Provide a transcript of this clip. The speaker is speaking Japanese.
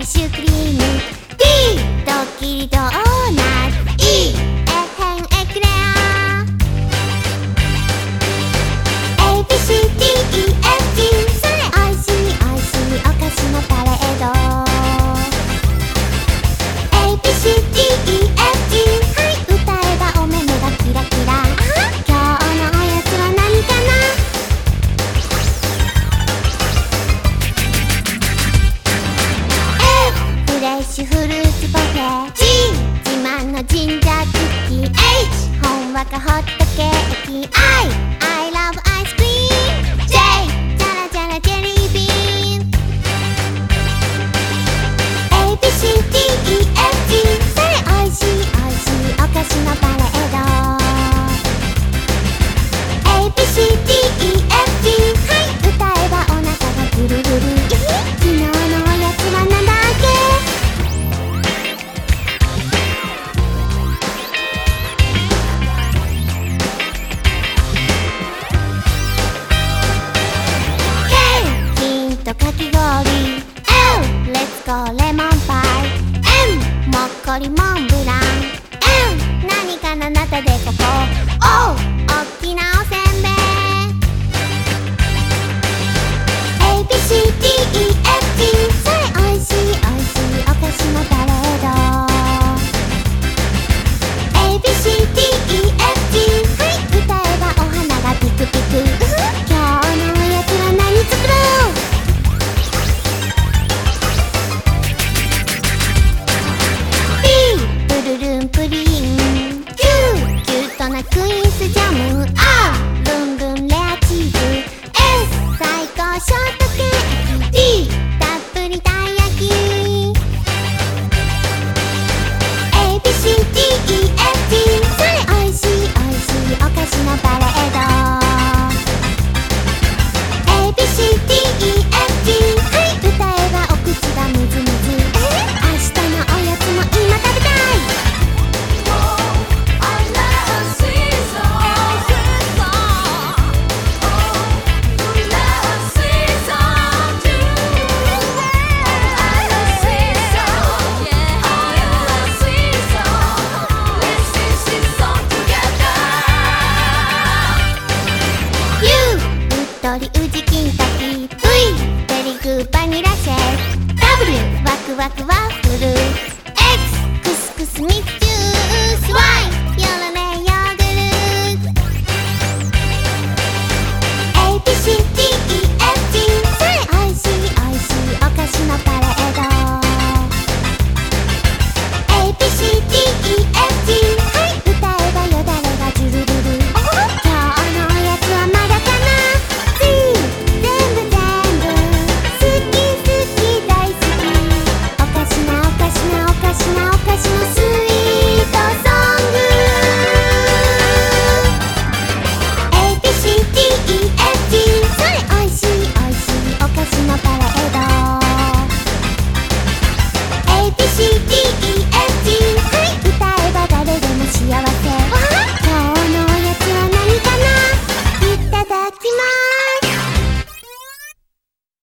ビシュークリーム D ドッキリドーナツ E エヘンエクレア ABCDEFG それおいしいおいしいお菓子のパレード ABCDEFG はい歌えばお目目がキラキラ今日のおやつは何かなフレッシュフルーツパフェ G 自慢のジンジャークッキー H ほんわかホットケーキ I love アイスクリーム J ジャラジャラジェリービーン ABCDEFG それおいしいおいしいお菓子のパレード ABCDEFG はい歌えばお腹がぐるぐる昨日のおやつはなんだっけかき氷 L Let's go レモンパイ M もっこりモンブラン N 何かななたでここ O おっきなおせんべい ABCDEFG それおいしいおいしいお菓子のパレード ABCDEFG はい歌えばお花がピクピク今日のおやつは何作ろうプリン Q キュートなクイーンスジャム R ルンルンレアチーズ S 最高ショートケーキ D たっぷりたい焼き ABCDEFG それおいしいおいしいお菓子のパレード ABCDEFG はい歌えばお口がムズムズ明日のおやつも今食べたいうじ金時 V ベリーグーバニラシェイク W ワクワクワッフル X クスクスミックスジュース Y ヨロネヨーグルト ABCDEFG それおいしいおいしいお菓子のパレード ABCDEFG はい歌えばよだれがジュルルル今日のおやつはまだかな全部好き好き大好きおかしなおかしなおかしなおかしのスイートソング ABCDEFG それおいしいおいしいお菓子のパレード ABCDEFG はい歌えば誰でも幸せ今日のおやつは何かないただきます